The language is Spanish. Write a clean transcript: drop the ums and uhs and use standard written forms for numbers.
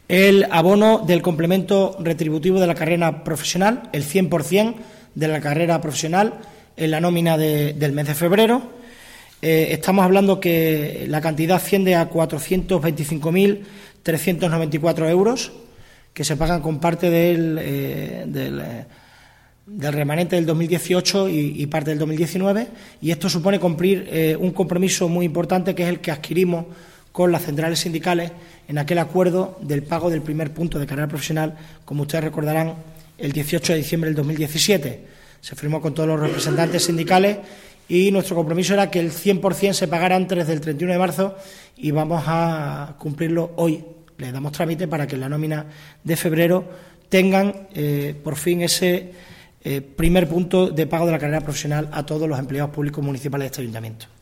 el abono del complemento retributivo de la carrera profesional, el 100% de la carrera profesional en la nómina del mes de febrero. Estamos hablando que la cantidad asciende a 425.394 euros, que se pagan con parte del remanente del 2018 y parte del 2019, y esto supone cumplir un compromiso muy importante, que es el que adquirimos con las centrales sindicales en aquel acuerdo del pago del primer punto de carrera profesional, como ustedes recordarán, el 18 de diciembre del 2017. Se firmó con todos los representantes sindicales y nuestro compromiso era que el 100% se pagara antes del 31 de marzo y vamos a cumplirlo hoy. Le damos trámite para que en la nómina de febrero tengan por fin ese primer punto de pago de la carrera profesional a todos los empleados públicos municipales de este ayuntamiento.